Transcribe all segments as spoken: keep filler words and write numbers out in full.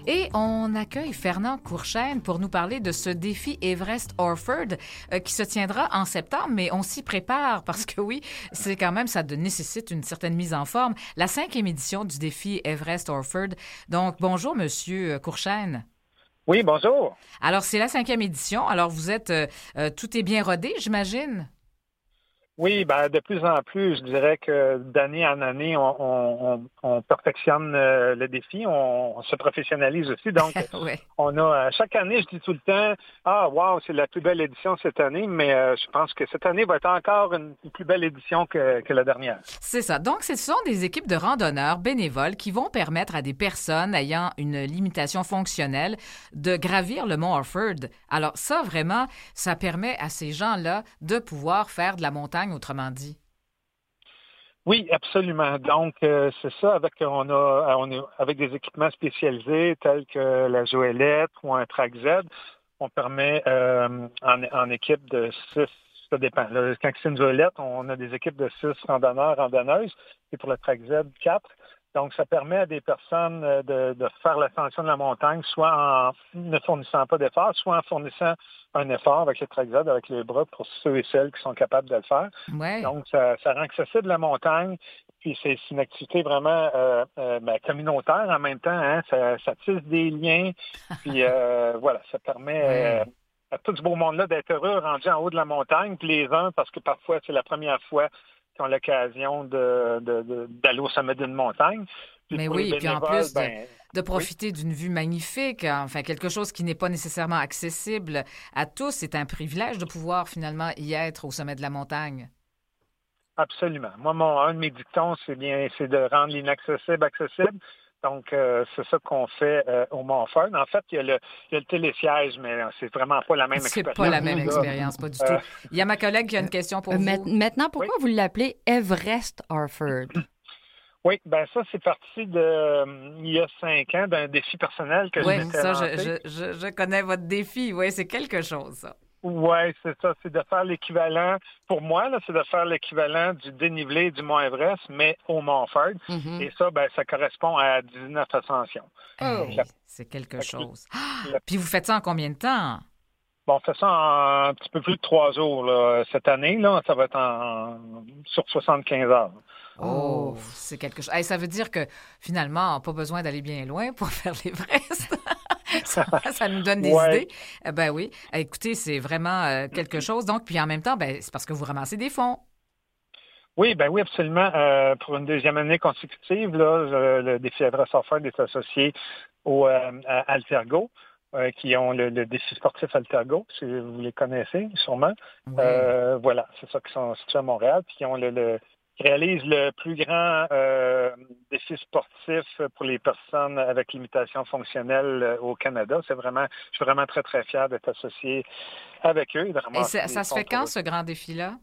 Et on accueille Fernand Courchaine pour nous parler de ce défi Everest-Orford euh, qui se tiendra en septembre, mais on s'y prépare parce que oui, c'est quand même, ça de, nécessite une certaine mise en forme. La cinquième édition du défi Everest-Orford. Donc, bonjour, Monsieur Courchaine. Oui, bonjour. Alors, c'est la cinquième édition. Alors, vous êtes, euh, euh, tout est bien rodé, j'imagine? Oui, ben, de plus en plus, je dirais que d'année en année, on, on, on perfectionne euh, le défi, on, on se professionnalise aussi. Donc, ouais. on a, chaque année, je dis tout le temps, ah, wow, c'est la plus belle édition cette année, mais euh, je pense que cette année va être encore une, une plus belle édition que, que la dernière. C'est ça. Donc, ce sont des équipes de randonneurs bénévoles qui vont permettre à des personnes ayant une limitation fonctionnelle de gravir le mont Orford. Alors, ça, vraiment, ça permet à ces gens-là de pouvoir faire de la montagne, autrement dit. Oui, absolument. Donc, euh, c'est ça, avec on a, on a avec des équipements spécialisés tels que la Joëlette ou un Track Z, on permet euh, en, en équipe de six, ça dépend. Là, quand c'est une Joëlette, on a des équipes de six randonneurs, randonneuses, et pour le Track Z, quatre. Donc, ça permet à des personnes de, de faire l'ascension de la montagne, soit en ne fournissant pas d'effort, soit en fournissant un effort avec le Track Z, avec les bras, pour ceux et celles qui sont capables de le faire. Ouais. Donc, ça, ça rend accessible la montagne. Puis, c'est, c'est une activité vraiment euh, euh, ben, communautaire en même temps. Hein? Ça, ça tisse des liens. Puis, euh, voilà, ça permet ouais. euh, à tout ce beau monde-là d'être heureux rendu en haut de la montagne. Puis les uns, parce que parfois, c'est la première fois qui ont l'occasion de, de, de, d'aller au sommet d'une montagne. Puis Mais pour oui, les et puis en bénévoles, plus de, ben, de profiter oui. d'une vue magnifique, enfin quelque chose qui n'est pas nécessairement accessible à tous, c'est un privilège de pouvoir finalement y être au sommet de la montagne. Absolument. Moi, mon, un de mes dictons, c'est bien, c'est de rendre l'inaccessible accessible. Donc, euh, c'est ça qu'on fait euh, au Mont-Orford. En fait, il y, a le, il y a le télésiège, mais c'est vraiment pas la même c'est expérience. C'est pas la même expérience, pas du euh, tout. Il y a ma collègue qui a une question pour euh, vous. Maintenant, pourquoi oui? vous l'appelez Everest-Orford? Oui, ben ça, c'est parti de euh, il y a cinq ans d'un défi personnel que oui, je m'étais ça, lancé. Je, je, je, je connais votre défi. Oui, c'est quelque chose, ça. Oui, c'est ça. C'est de faire l'équivalent, pour moi, là, c'est de faire l'équivalent du dénivelé du Mont Everest, mais au Mont Orford. Mm-hmm. Et ça, ben, ça correspond à dix-neuf ascensions. Hey, la, c'est quelque chose. La, ah, puis vous faites ça en combien de temps? Bon, on fait ça en un petit peu plus de trois jours là. Cette année. Là, ça va être en, sur soixante-quinze heures. Oh, c'est quelque chose. Hey, ça veut dire que finalement, on n'a pas besoin d'aller bien loin pour faire l'Everest. ça, ça nous donne des ouais. idées. Eh ben oui. Écoutez, c'est vraiment euh, quelque chose. Donc, puis en même temps, ben, c'est parce que vous ramassez des fonds. Oui, ben oui, absolument. Euh, pour une deuxième année consécutive, là, le, le défi Everest-Orford est associé au euh, à Altergo, euh, qui ont le, le défi sportif Altergo, si vous les connaissez sûrement. Oui. Euh, voilà, c'est ça qui sont situés à Montréal, puis qui ont le, le qui réalisent le plus grand euh, défi sportif pour les personnes avec limitation fonctionnelle au Canada. C'est vraiment, je suis vraiment très, très fier d'être associé avec eux. Et, de et ça, ça se fait quand, ce grand défi-là?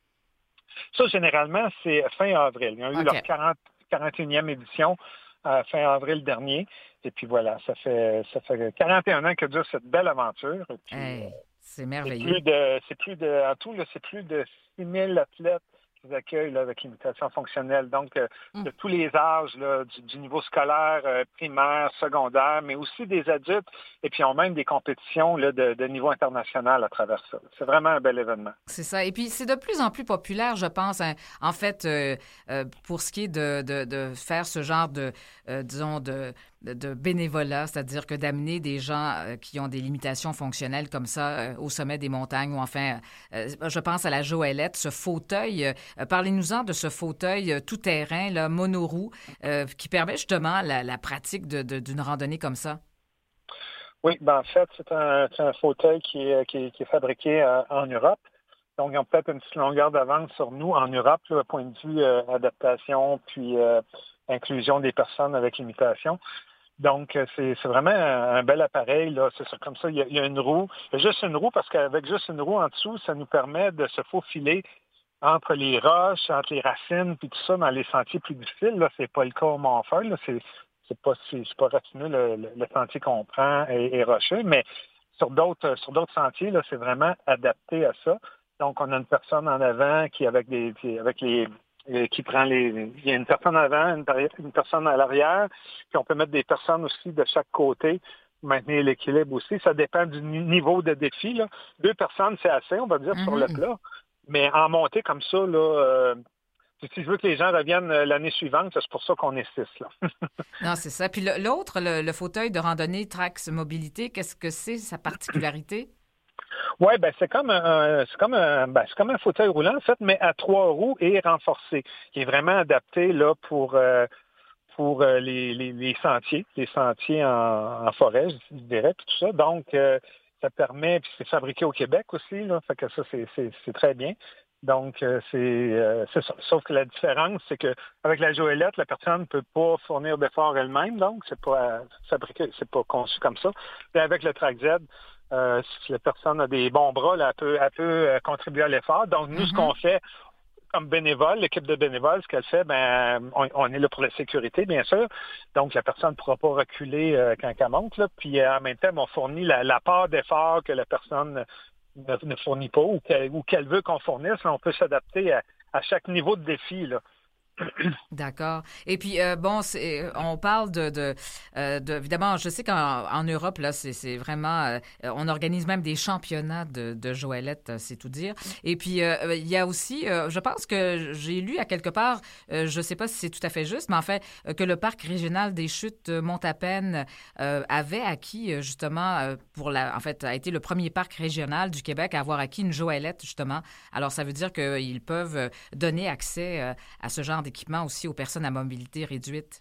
Ça, généralement, c'est fin avril. Ils ont eu okay. leur quarante, quarante et unième édition euh, fin avril dernier. Et puis voilà, ça fait ça fait quarante et un ans que dure cette belle aventure. Et puis, hey, c'est merveilleux. C'est plus de, c'est plus de, en tout, là, c'est plus de six mille athlètes qui accueillent là, avec limitation fonctionnelle. Donc, euh, mm. de tous les âges, là, du, du niveau scolaire, euh, primaire, secondaire, mais aussi des adultes. Et puis, on même des compétitions là, de, de niveau international à travers ça. C'est vraiment un bel événement. C'est ça. Et puis, c'est de plus en plus populaire, je pense, hein, en fait, euh, euh, pour ce qui est de, de, de faire ce genre de, euh, disons, de, de, de bénévolat, c'est-à-dire que d'amener des gens euh, qui ont des limitations fonctionnelles comme ça euh, au sommet des montagnes, ou enfin, euh, je pense à la Joëlette, ce fauteuil. Euh, parlez-nous-en de ce fauteuil euh, tout-terrain, là, monoroue, euh, qui permet justement la, la pratique de, de, d'une randonnée comme ça. Oui, ben en fait, c'est un, c'est un fauteuil qui est, qui est, qui est fabriqué euh, en Europe. Donc, ils ont peut-être une petite longueur d'avance sur nous en Europe, là, point de vue euh, adaptation puis euh, inclusion des personnes avec limitation. Donc, c'est, c'est vraiment un, un bel appareil. Là. C'est ça, comme ça, il y, a, il y a une roue. Il y a juste une roue parce qu'avec juste une roue en dessous, ça nous permet de se faufiler entre les roches, entre les racines, puis tout ça, dans les sentiers plus difficiles. Là, c'est pas le cas au Mont-Orford. Là. C'est, c'est pas c'est, c'est pas racineux le, le, le sentier qu'on prend est, est rocheux, mais sur d'autres sur d'autres sentiers, là, c'est vraiment adapté à ça. Donc, on a une personne en avant qui, avec des qui, avec les euh, qui prend les... Il y a une personne avant, une, une personne à l'arrière, puis on peut mettre des personnes aussi de chaque côté pour maintenir l'équilibre aussi. Ça dépend du niveau de défi, là. Deux personnes, c'est assez, on va dire, mm-hmm. sur le plat. Mais en montée comme ça, là... Euh, si je veux que les gens reviennent l'année suivante, c'est pour ça qu'on est six, là. Non, c'est ça. Puis l'autre, le, le fauteuil de randonnée Trax Mobilité, qu'est-ce que c'est, sa particularité? Oui, ben c'est comme un c'est comme un ben, c'est comme un fauteuil roulant, en fait, mais à trois roues et renforcé, qui est vraiment adapté là pour euh, pour euh, les, les, les sentiers, les sentiers en, en forêt, je dirais, puis tout ça. Donc, euh, ça permet, puis c'est fabriqué au Québec aussi, là, fait que ça, c'est, c'est, c'est très bien. Donc, euh, c'est, euh, c'est ça. Sauf que la différence, c'est qu'avec la Joëlette, la personne ne peut pas fournir d'efforts elle-même, donc c'est pas euh, fabriqué, c'est pas conçu comme ça. Et avec le Trax Z, euh, si la personne a des bons bras, là, elle peut, elle peut euh, contribuer à l'effort. Donc, nous, mm-hmm. ce qu'on fait comme bénévole, l'équipe de bénévoles, ce qu'elle fait, ben, on, on est là pour la sécurité, bien sûr. Donc, la personne ne pourra pas reculer euh, quand elle monte, là. Puis, euh, en même temps, on fournit la, la part d'effort que la personne Ne, ne fournit pas ou qu'elle, ou qu'elle veut qu'on fournisse. Là, on peut s'adapter à, à chaque niveau de défi, là. D'accord. Et puis, euh, bon, c'est, on parle de, de, euh, de... Évidemment, je sais qu'en en Europe, là, c'est, c'est vraiment... Euh, on organise même des championnats de, de Joëlette, c'est tout dire. Et puis, euh, il y a aussi... Euh, je pense que j'ai lu à quelque part, euh, je ne sais pas si c'est tout à fait juste, mais en fait, euh, que le Parc régional des Chutes Mont-à-Peine euh, avait acquis, justement, euh, pour la... En fait, a été le premier parc régional du Québec à avoir acquis une Joëlette, justement. Alors, ça veut dire qu'ils peuvent donner accès euh, à ce genre d'équipement aussi aux personnes à mobilité réduite?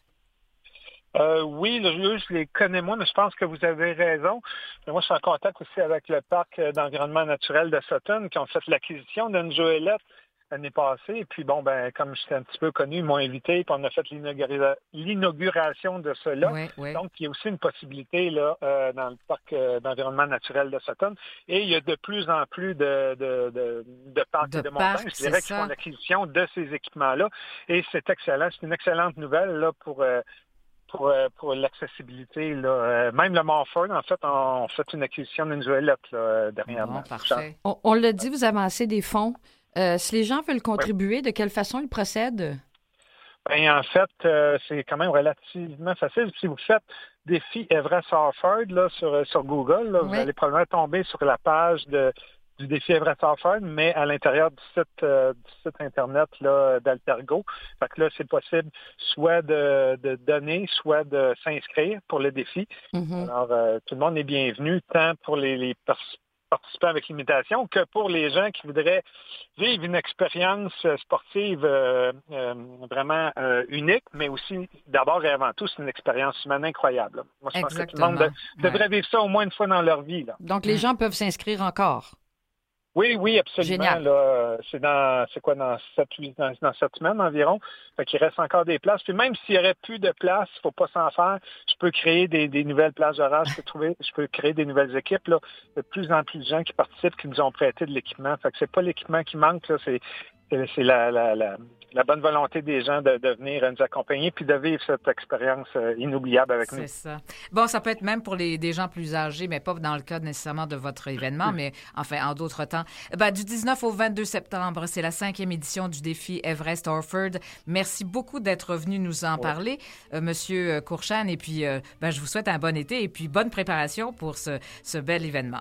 Euh, oui, là, je les connais moins, mais je pense que vous avez raison. Mais moi, je suis en contact aussi avec le parc d'environnement naturel de Sutton qui ont fait l'acquisition d'une Joëlette l'année passée. Et puis, bon, ben, comme j'étais un petit peu connu, ils m'ont invité, puis on a fait l'inaugura- l'inauguration de cela. Oui, oui. Donc, il y a aussi une possibilité là euh, dans le parc euh, d'environnement naturel de Sutton. Et il y a de plus en plus de, de, de, de parcs de et de montagnes, je dirais, qui font l'acquisition de ces équipements-là. Et c'est excellent. C'est une excellente nouvelle là pour... Euh, Pour, pour l'accessibilité. Là. Même le Montford, en fait, on fait une acquisition d'une Joëlette là, dernièrement. Bon, parfait. On, on l'a dit, vous avancez des fonds. Euh, si les gens veulent contribuer, oui. De quelle façon ils procèdent? Bien, en fait, euh, c'est quand même relativement facile. Si vous faites défi Everest Orford là, sur, sur Google, là, oui. Vous allez probablement tomber sur la page de du défi Everest Orford, mais à l'intérieur du site euh, du site Internet là, d'Altergo. Fait que là, c'est possible soit de, de donner, soit de s'inscrire pour le défi. Mm-hmm. Alors, euh, tout le monde est bienvenu, tant pour les, les participants avec limitation que pour les gens qui voudraient vivre une expérience sportive euh, euh, vraiment euh, unique, mais aussi, d'abord et avant tout, c'est une expérience humaine incroyable. Moi, je Exactement. pense que tout le monde de, devrait ouais. vivre ça au moins une fois dans leur vie. Là. Donc, les mmh. gens peuvent s'inscrire encore? Oui, oui, absolument. Génial. Là, c'est dans, c'est quoi, dans sept, huit, dans, dans sept semaines environ. Fait qu'il reste encore des places. Puis même s'il y aurait plus de places, il faut pas s'en faire. Je peux créer des, des nouvelles places horaires. Je peux trouver, je peux créer des nouvelles équipes. Là. Il y a de plus en plus de gens qui participent, qui nous ont prêté de l'équipement. Fait que c'est pas l'équipement qui manque, là, c'est, c'est, c'est la, la, la, la bonne volonté des gens de, de venir nous accompagner puis de vivre cette expérience euh, inoubliable avec c'est nous. C'est ça. Bon, ça peut être même pour les, des gens plus âgés, mais pas dans le cas nécessairement de votre événement, mais enfin, en d'autres temps. Ben, du dix-neuf au vingt-deux septembre, c'est la cinquième édition du défi Everest Orford. Merci beaucoup d'être venu nous en ouais. parler, euh, Monsieur Courchane, et puis euh, ben, je vous souhaite un bon été et puis bonne préparation pour ce, ce bel événement.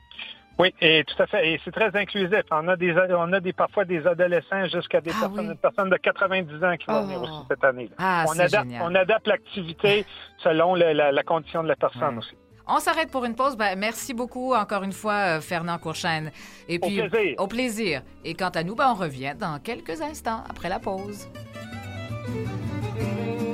Oui, et tout à fait. Et c'est très inclusif. On a des, on a des parfois des adolescents jusqu'à des ah, personnes, oui. personnes de quatre-vingt-dix ans qui vont oh. venir aussi cette année. Là. Ah, on, c'est adapte, génial. on adapte l'activité selon le, la, la condition de la personne ouais. aussi. On s'arrête pour une pause. Ben, merci beaucoup encore une fois, Fernand Courchane. Et puis, au plaisir. Au plaisir. Et quant à nous, ben, on revient dans quelques instants après la pause.